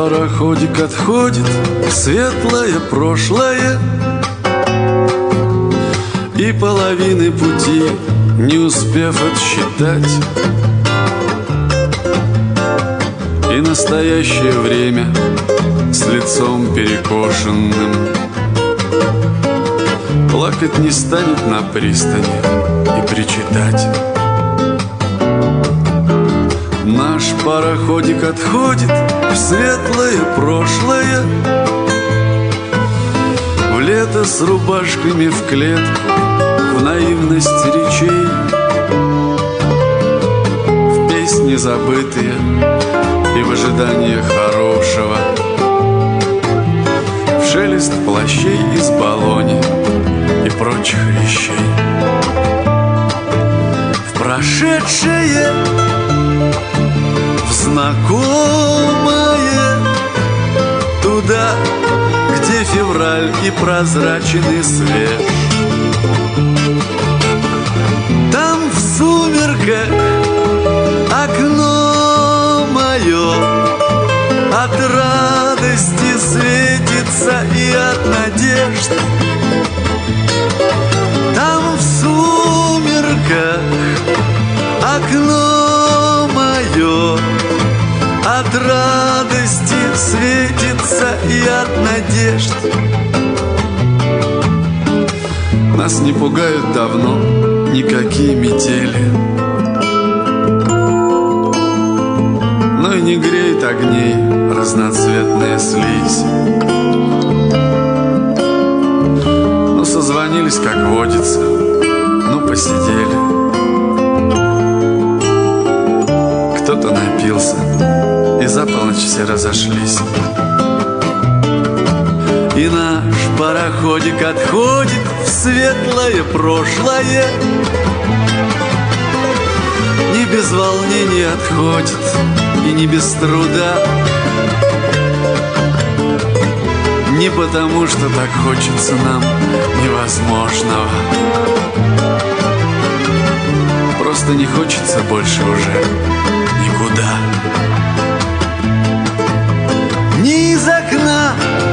пароходик отходит в светлое прошлое, и половины пути не успев отсчитать, и настоящее время с лицом перекошенным плакать не станет на пристани и причитать. Наш пароходик отходит в светлое прошлое, в лето с рубашками в клетку, в наивность речей, в песни забытые и в ожидании хорошего, в шелест плащей из баллони и прочих вещей, в прошедшее, в знакомое, туда, где февраль и прозрачен и свеж. Там в сумерках окно мое от радости светится и от надежд. Там в сумерках окно мое от радости светится и от надежд. Нас не пугают давно никакие метели, но и не греет огней разноцветная слизь. Ну, созвонились, как водится, ну, посидели. Кто-то напился, и за полночь все разошлись. И наш пароходик отходит в светлое прошлое, не без волнения отходит и не без труда, не потому, что так хочется нам невозможного, просто не хочется больше уже никуда. Ни из окна,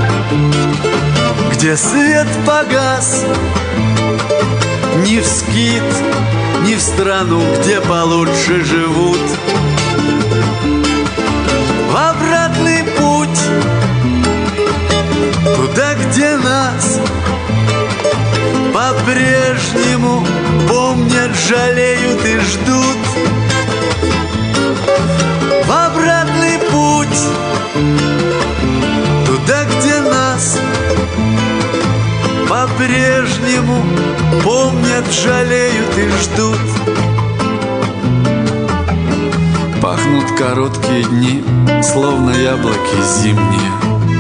где свет погас, ни в скит, ни в страну, где получше живут. В обратный путь, туда, где нас по-прежнему помнят, жалеют и ждут. В обратный путь, туда, где нас по-прежнему помнят, жалеют и ждут. Пахнут короткие дни, словно яблоки зимние.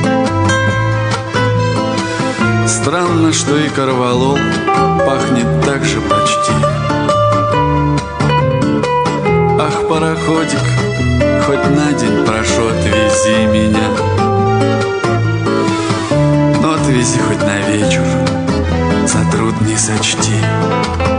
Странно, что и корвалол пахнет так же почти. Ах, пароходик, хоть на день прошу, отвези меня. Но отвези хоть на вечер, за труд не сочти.